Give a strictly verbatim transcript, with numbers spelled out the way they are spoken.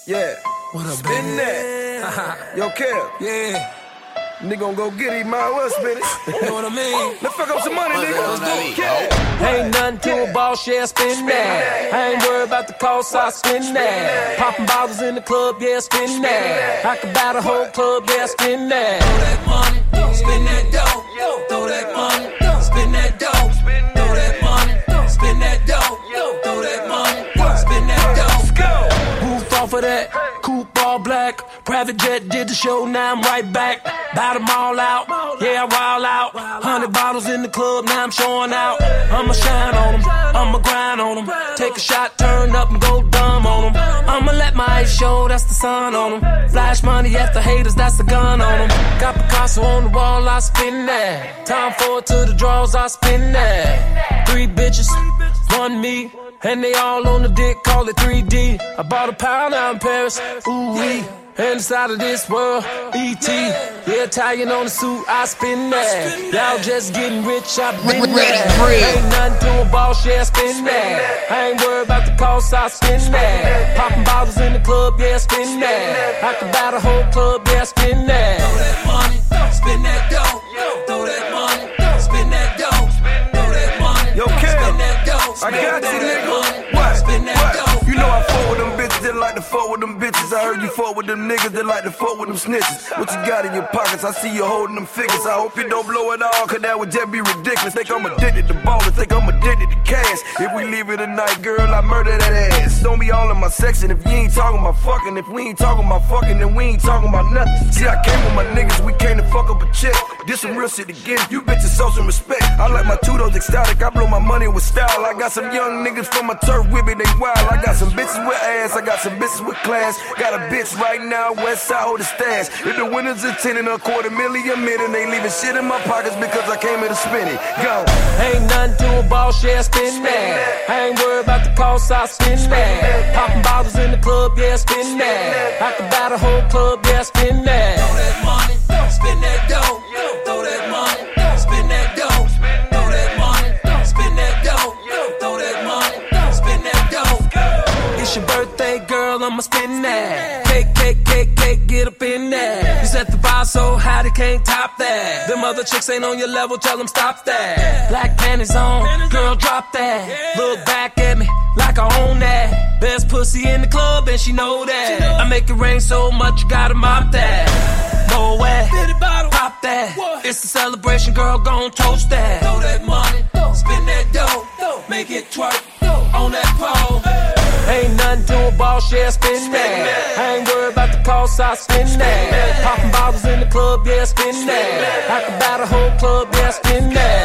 Yeah. What up, Spin baby? that. Yo, Kev. Yeah. Nigga gon' go get it, might well spin it. You know what I mean? Let's fuck up some money, nigga. Let's do it. Yeah. Ain't nothing to a boss, yeah, spin that. I ain't worried about the cost, I spin that. Popping bottles in the club, yeah, spin that. I could buy the whole club, yeah, spin that. Throw that money, spin that dough. Throw that money, spin that dough. Throw that money, spin that dough. Throw that money, spin that dough. Roof off of that, coupe all black. Private jet did the show, now I'm right back. Bout them all out, yeah, I wild out. Hundred bottles in the club, now I'm showing out. I'ma shine on them, I'ma grind on them. Take a shot, turn up and go dumb on them. I'ma let my eyes show, that's the sun on them. Flash money after haters, that's the gun on them. Got Picasso on the wall, I spin that. Time for it to the draws, I spin that. Three bitches, one me. And they all on the dick, call it three D. I bought a pound out in Paris, ooh-wee. Inside of this world, E T. Yeah, Italian on the suit, I spin that. Y'all just getting rich, I been that. Ain't nothing to a boss, yeah, spin that. I ain't worried about the cost, I spin that. Popping bottles in the club, yeah, spin that. I can buy the whole club, yeah, spin that. Throw that money, spin that dough. Throw that money, spin that dough. Throw that money, Yo, Kev. spin that dough. I got you, nigga. What? Spin that What? dough. You know I fuck with them bitches that like to fuck with them bitches. I heard you fuck with them niggas that like to fuck with them snitches. What you got in your pockets? I see you holding them figures. I hope you don't blow it all, cause that would just be ridiculous. Think I'm addicted to ballers, think I'm addicted to cash. If we leave it tonight, girl, I murder that ass. Don't be all in my section if you ain't talking about fucking. If we ain't talking about fucking, then we ain't talking about nothing. See, I came with my niggas, we came to fuck up a chick. Did some real shit again, you bitches show some respect. I like my two-toes ecstatic, I blow my money with style. I got some young niggas from my turf with me, they wild. I got some bitches with ass, I got some bitches with class. Got a bitch right now, west side hold the stash. If the winners attending a quarter million a minute, they leaving shit in my pockets because I came here to spin it. Go. Ain't nothing to a boss, yeah, spin that. I ain't worried about the cost, I spin that. Popping bottles in the club, yeah, spin that. I can buy the whole club, yeah, spin that. Throw that money, spin that dough. Throw that money, spin that dough. Throw that money, spin that dough. Throw that money, spin that dough. It's your birthday, girl, I'ma spin that. Cake, cake, cake, cake, get up in that. You set the bar so high they can't top that. Them other chicks ain't on your level, tell them stop that. Black panties on, girl, drop that. Look back at me like I own that. Best pussy in the club and she know that. I make it rain so much you gotta mop that. Mow that, pop that. It's a celebration, girl, gon' toast that. Throw that money, spin that dough. Make it twerk on that pole. Ain't nothing to a boss, yeah, spin that. I ain't worried about the cost, I spin that. Popping bottles in the club, yeah, spin that. I can buy the whole club, yeah, spin that.